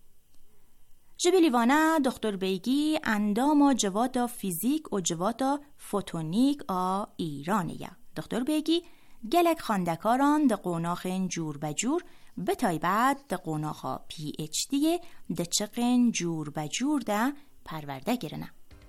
جبیلیوانه دکتر بیگی اندام جواد فیزیک و جواد فوتونیک آ ایرانیه. دکتر بیگی گلک خاندکاران ده قوناخین جور بجور به تایبت ده قوناخا پی اچ دی ده چقین جور بجور ده پرورده گرنه.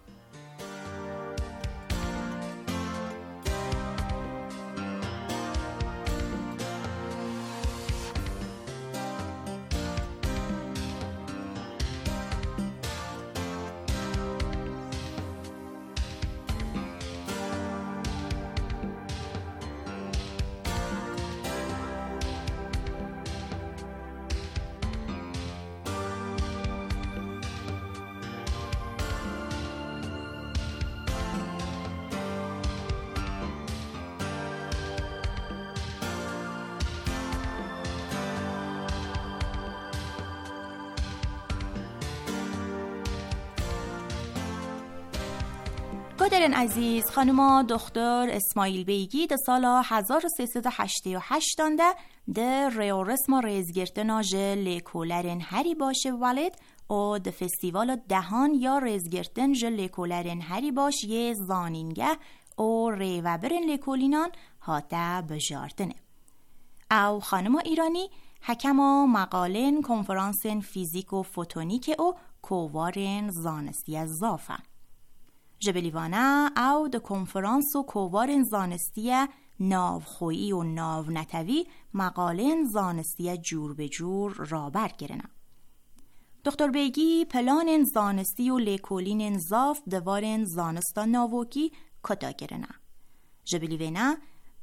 گادرین عزیز خانم دکتر اسماعیل بیگی ده سالا هزار و سیصد و هشتاد و هشت ده ریورسما ریزگرتنا جه لیکولرین هری باشه ولید و ده فستیوال دهان یا ریزگرتن جه لیکولرین هری باش یه زانینگه و ریوبرین لیکولینان هاته بجارتنه. او خانم ایرانی حکما مقالین کنفرانسین فیزیک و فوتونیک و کووارین زانستی از زافه. جبلیوانه او ده کنفرانس و کووارین زانستی ناوخویی و ناو نتوی مقالین زانستی جور به جور رابر گرنه. دکتر بیگی پلان زانستی و لیکولین زاف دوارین زانستا ناوکی کتا گرنه. جبلیوانه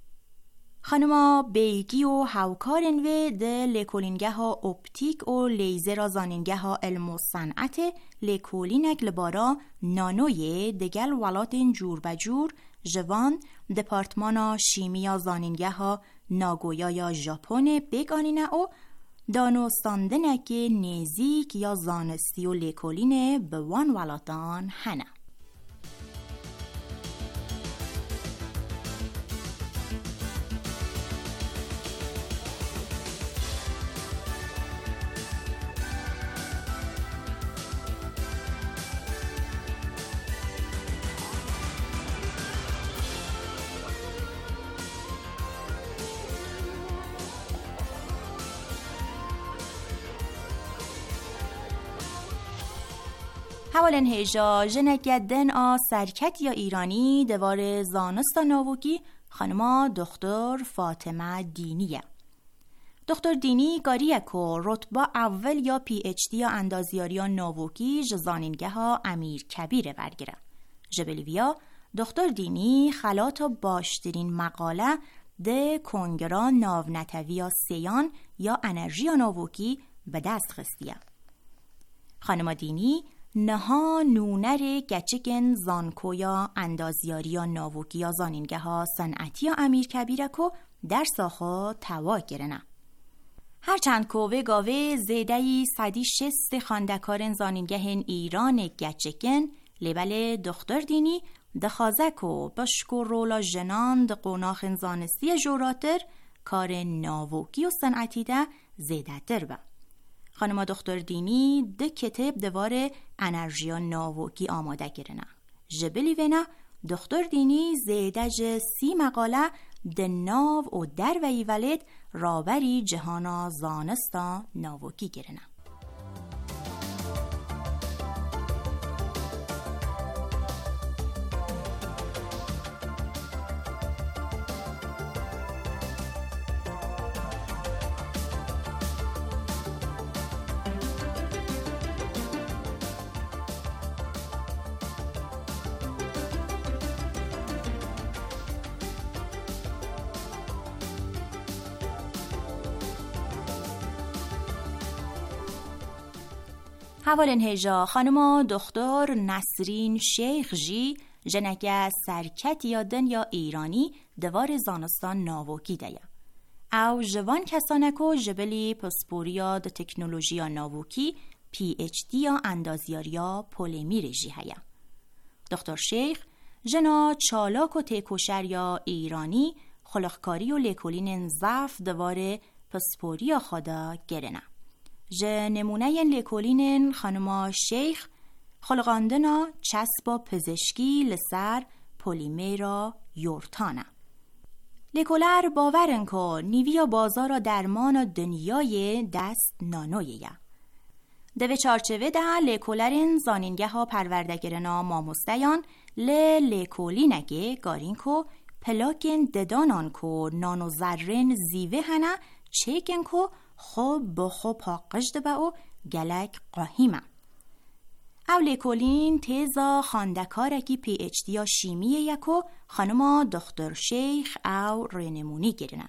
خانما بیگی و هاوکارن و ده لیکولینگه ها اپتیک و لیزر زانینگه ها علم و صنعت لیکولینک لبارا نانوی دگل ولاتین جور بجور جوان دپارتمانا شیمیا زانینگه ها ناگویا یا ژاپن بگانینه و دانوستاندنک نیزیک یا زانستی و لیکولین به وان ولاتان هنه. حوالن هیجا جنگدن آ سرکت یا ایرانی دوار زانستا ناوکی خانما دکتر فاطمه دینیه. دکتر دینی گاریه که رتبه اول یا پی اچ دی یا اندازیاری یا ناوکی جزانینگه ها امیر کبیره برگیره. جبلیویا دکتر دینی خلاط باشترین مقاله ده کنگران ناونتوی یا سیان یا انرژی یا ناوکی به دست خستیه. خانم دینی نها نونر گچکن زانکو یا اندازیاری یا ناوکی یا زانینگه ها صنعتی یا امیر کبیره که در ساخو توا گرنه. هرچند کوه گاوه زیدهی صدی شست خاندکارن زانینگهن ایران گچکن لیبل دکتر دینی دخازک و بشکو رولا جنان ده قوناخن زانستی جوراتر کار ناوکی و صنعتی ده زیده تر با. خانم دکتر دینی ده کتب دوار انرژی و ناوکی آماده گرنه. جبلی وینا دکتر دینی زیده جه سی مقاله ده ناو و در وی ولد رابری جهانا زانستا ناوکی گرنه. حوالن هیجا خانم دکتر نسرین شیخ جی جنگه سرکت یادن یا ایرانی دوار زانستان ناوکی دیا. او جوان کسانکو جبلی پسپوریا د تکنولوژی یا ناوکی پی اچ دی یا اندازیاری یا پولیمی رژی هیا. دکتر شیخ جنا چالاک و تکوشر یا ایرانی خلقکاری و لیکولین ضعف دوار پسپوریا خدا گرنه. جه نمونه لیکولین خانما شیخ خلقاندنا چسبا پزشکی لسر پولیمیرا یورتانه. لیکولر باورن که نیویا بازار درمان دنیای دست نانویه. دوی چارچوه ده لیکولرین زانینگه ها پروردگرنا ماموستیان ل لیکولینگه گارین که پلاکن ددانان که نانو زرین زیوه هنه چیکن که خوب بخو پاقشده با او گلک قاهیمه. او لیکولین تیزا خاندکارکی پی اچ دی یا شیمیه یکو خانما دکتر شیخ او رینمونی گرنه.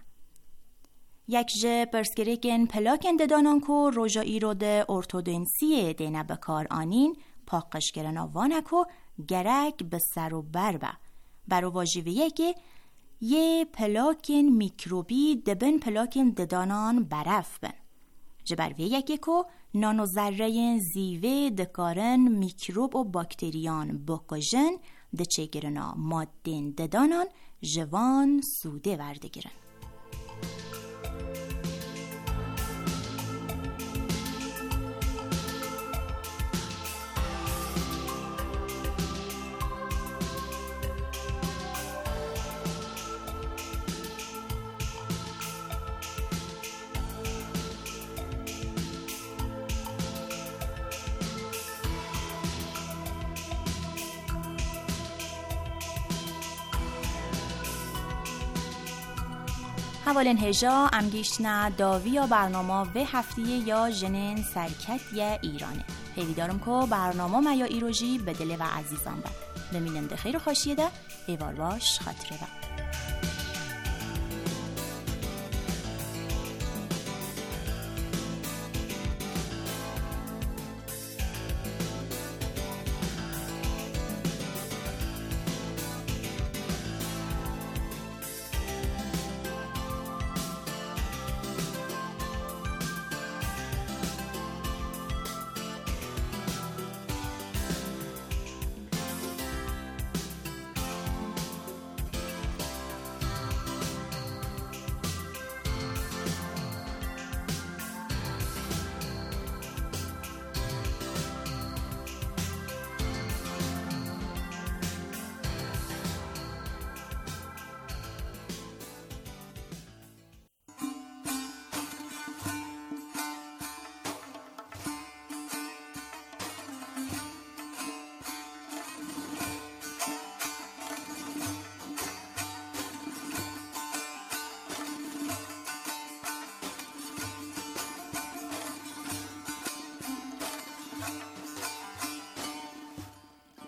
یک جه پرسکریکن پلاکن ددانان کو روژایی رو ده ارتودنسی دینه بکار آنین پاقش گرنا وانکو گرک به سر و بر با. برو واجیویه که یه پلاکن میکروبی دبن پلاکن ددانان برف بن. جبروی یکی که نانو ذره زیوه دکارن میکروب و باکتریان بکجن ده چگرنا مادین ددانان جوان سوده ورده گرن. حوالن هجا امگیشنا داوی یا برنامه و هفتیه یا جنین سرکت یا ایرانه. هیوی دارم که برنامه ما یا ایروژی به دل و عزیزان با. بمیننده خیر و خوشیه ده ایوار باش خاطره با.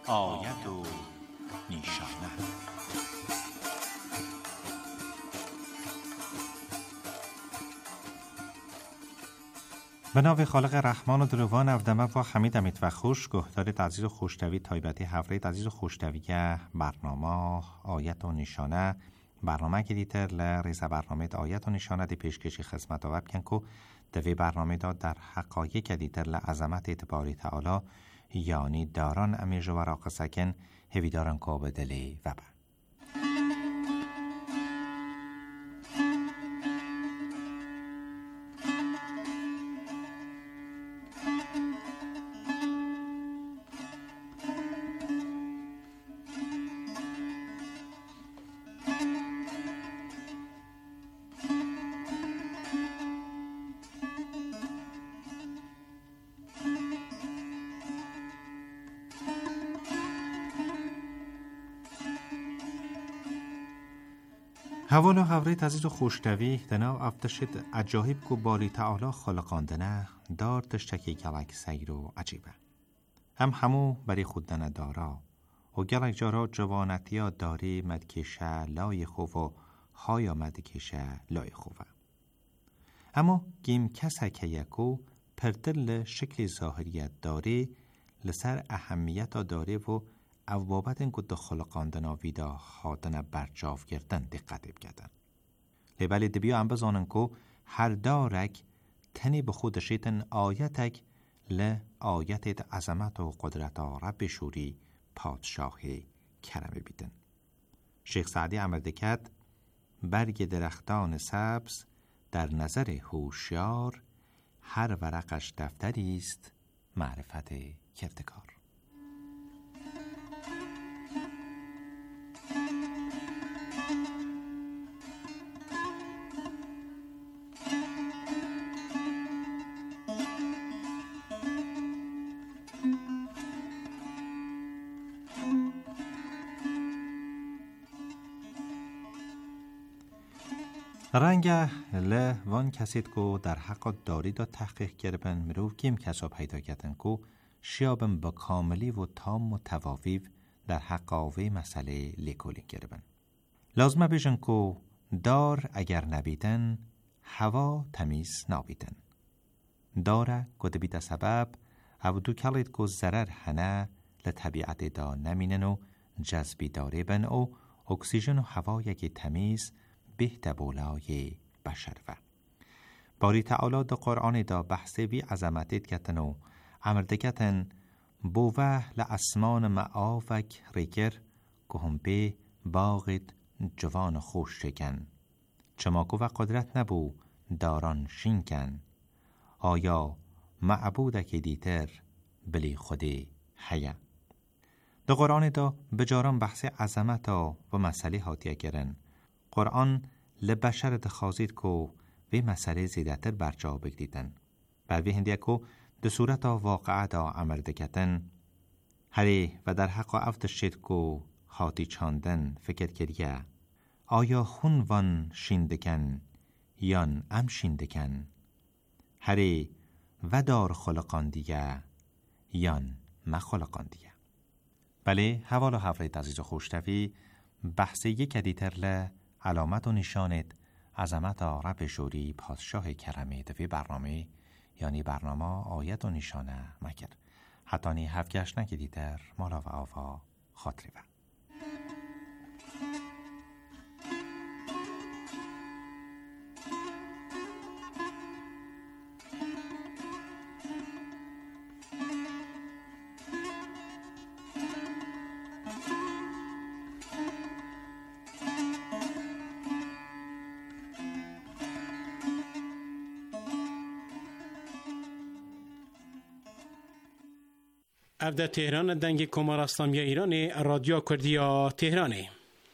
آیت و نیشانه. به نام خالق رحمان و دروان اودمه و حمید امید و خوش گهدارید عزیز و خوشتوی تایبتی هفرید عزیز و خوشتوی برنامه آیت و نیشانه برنامه که دیتر لریز برنامه آیت و نشانه دی پیشکشی خدمت آور کن که دوی برنامه دا در حقایق دیتر لعظمت اعتباری تعالی یعنی داران امیج و راق سکن هوی داران که بدلی و بر حوال و حورید عزیز و خوشتوی دنا افتشد عجایب کو بالی تعالی خلقاندنه دار تشتکی گلک سیر و عجیبه هم همو بری خوددنه دارا و گلک جارا جوانتیا داری مدکشه لای خوف و هایا مدکشه لای خوفه اما گیم کسا که یکو پردل شکل ظاهریت داری لسر اهمیت داری و او بابت این که خلقاندن ویدا خاطن برجاف گردن دقت بگردن لیبالی دبیو هم بزانن که هر دارک تنی به خودشیتن آیتک ل آیت عظمت و قدرت رب شوری پادشاه کرمه بیدن. شیخ سعدی عمرده کرد برگ درختان سبز در نظر هوشیار هر ورقش دفتری است معرفت کردگار. رنگ ل وان کسید کو در حق داری دا تحقیق گربن مروف کیم کسا پیدا کردن کو شیابن با کاملی و تام و تواویو در حق آوی مسئله لیکولی گربن. لازمه بیشن کو دار اگر نبیدن هوا تمیز نابیدن. داره گده بیده سبب او دو کلید کو ضرر هنه لطبیعت دا نمینن و جذبی داره بن او اکسیژن و هوا یکی تمیز بهت بولای بشر و باری تعالی دا قرآن دا بحثی بی عظمتیت کتن و عمرده کتن بوه لعسمان معافک ریگر که هم بی باغت جوان خوش شکن چما که و قدرت نبو داران شینکن آیا معبودک دیتر بلی خودی حیا. دا قرآن دا بجاران بحث عظمت و مسئله هاتیه گرن. قرآن لبشر دخوازید که وی مسئله زیدتر برجا بگدیدن. بر وی هندیه که ده صورت واقعه دا عمرده کتن هری و در حق افتشید که خاطی چاندن فکر کریه آیا خون وان شیندکن یان ام شیندکن هری و دار خلقان دیگه یان مخلقان دیگه. بله حوال و حفرید عزیز و خوشتوی بحث یک دیتر ل علامت و نشانت عظمت رب شوری پادشاه کرمی دوی برنامه یعنی برنامه آیت و نشانه مکر حتی نی هفگشت نکدی در مالا و آوا خاطری و افده تهران دنگ کمار اسلامی ایرانی رادیو کردیا تهرانی.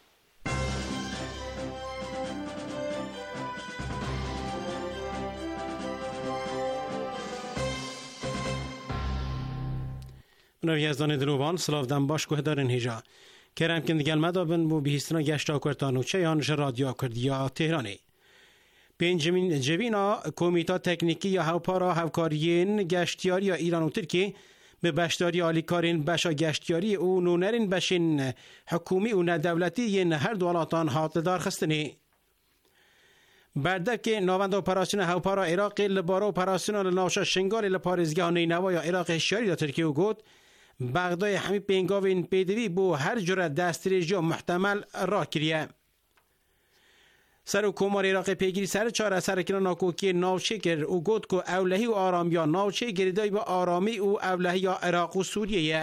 نوی ازدان دروبان سلاف دن باش که دارن هجا کرم کند گلمه دابن بو بیهستنا گشتا کرتانو چیان جه رادیو کردیا تهرانی. پنجمین جوینا کمیتا تکنیکی یا هاوپارا هاوکاریین گشتیاری ایران و ترکی به بشداری آلیکارین بشا گشتیاری او نونرین بشین حکومی و ندولتی ین هر دولتان هات دار خستنی. بردک نواند اپراسیون هاوپارا عراق لبارا اپراسیون ناوشا شنگال لپارزگاه نینوا یا عراق شاری دا ترکیه و گود بغدای همی پینگاوین پیدوی بو هر جور دستریجی محتمل را کریه. سر و کمار عراق پیگیری سر چاره سر کنان ناکوکی ناوچه گر او گود که اولهی و آرامی یا ناوچه گریدای با آرامی و اولهی یا عراق و سوریه.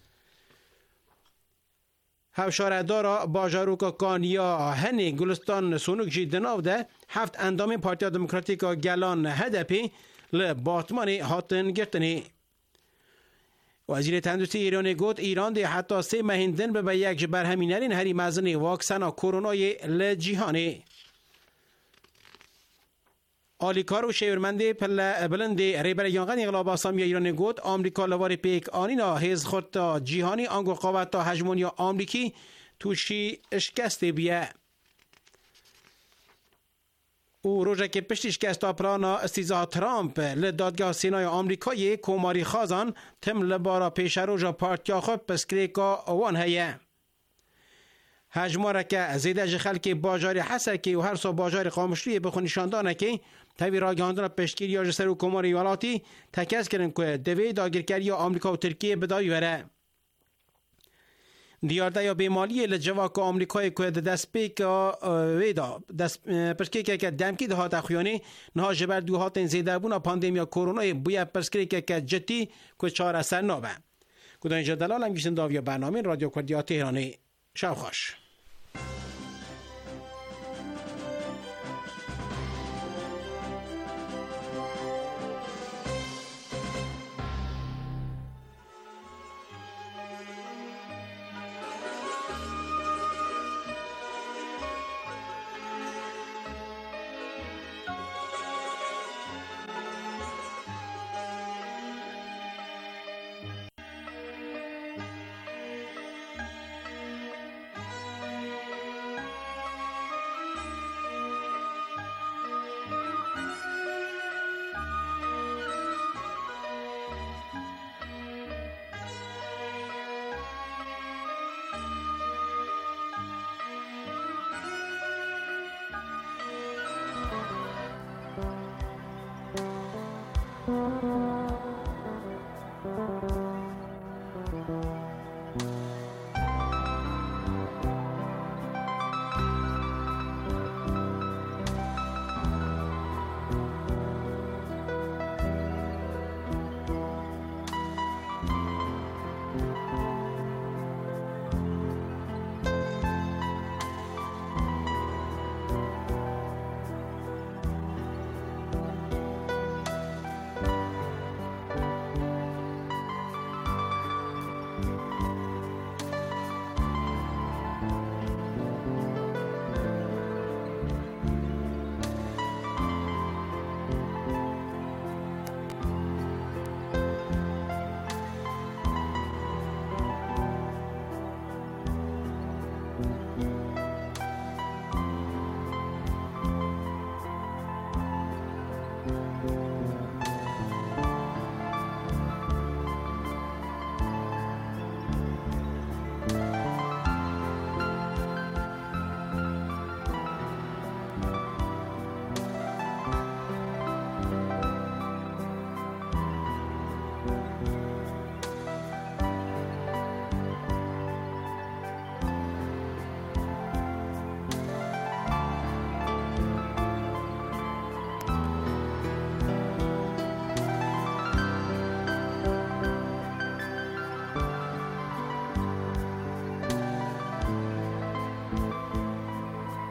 هفشاره دارا باجاروکا کانیا هنی گلستان سونوک جیدناو ده هفت اندام پارتیا دموکراتیکا گلان هدپی لباتمانی هاتن گرتنی. وزیر تندرستی ایران گفت ایران ده حتی سه مهندن به یک جبر همینرین هری مزنی واکسن کرونای لجیهانی. آلیکار و شیورمنده پل بلند ریبر یانغن انقلاب اسلامی ایران گفت آمریکا لوار پیک آنینا هز خود تا جهانی آنگو قوت تا هژمونی آمریکی توشی اشکست بیه. او روزه که پشتیش کستا پلانا استیزا ترامپ لدادگاه سینای آمریکایی کوماری خازان تم لبارا پیش روژا پارتیا خود پسکریکا وان هیه. هجماره که زیده جخل که باجاری حسر که و هر سو باجاری قامشوی بخونیشاندانه که تاوی راگهاندن پشتگیری یا جسر و کماری والاتی تکس کردن که دوی داگرکری آمریکا و ترکیه بدایی وره. دیارده یا بیمالی لجواک آمریکای که دست پیک ویدا دست پرسکی که دمکی ده هات اخیانی نها جبر دو هات زیده بونا پاندمیا کرونا بویا پرسکی که جدی که چهار اثر نابه. کدان اینجا دلال هم گیشتن داویا برنامه رادیو کردیا تهرانی. شب خوش.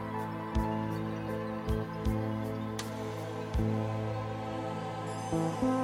Thank you.